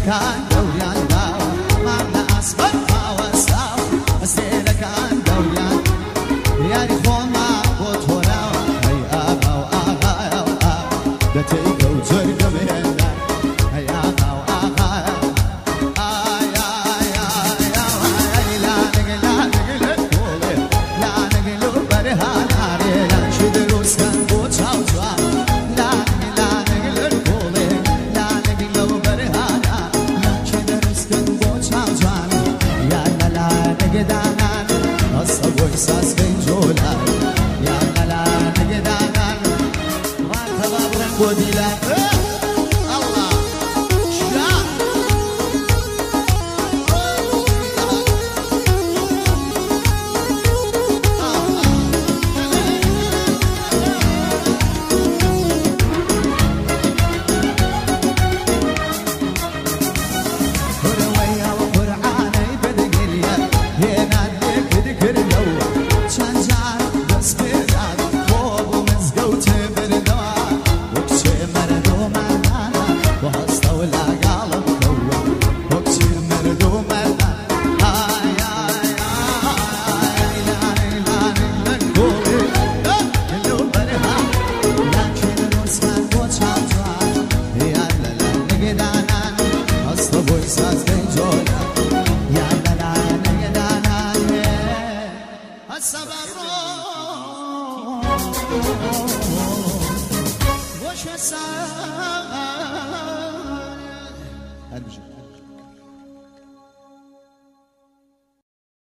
كان دوريان داو ما أصبر واساو أسير كان دوريان يا ريخون ما بطورا هاي آغاو آغاو آغاو دتيك وزرق مهنا هاي آغاو آغاو آي آي آي آي لا نقل كولي لا نقل برهان عري لا شدروس كان بوتشاو جوان لا نقل كولي لا نقل برهان لا شدروس كان بوتشاو جوان يا لا نقدانان أصبوي ساس بنجولا يا لا نقدانان ما تبابرن بوديلا الله شا هرويا وقرعاني بدقليا هنا ديك ذكر لو شنجار بس بيداد خوب ومزقوت بردوا وكشي مردو مردانا وهستا ولا قالب كوا وكشي مردو مردانا آي آي آي لا نقولي اللو برهان لكن الوسكان بوشان جوان يا لا نقدانا أصلا بويساس بنجولا يا لا نقدانا السبب وش السبب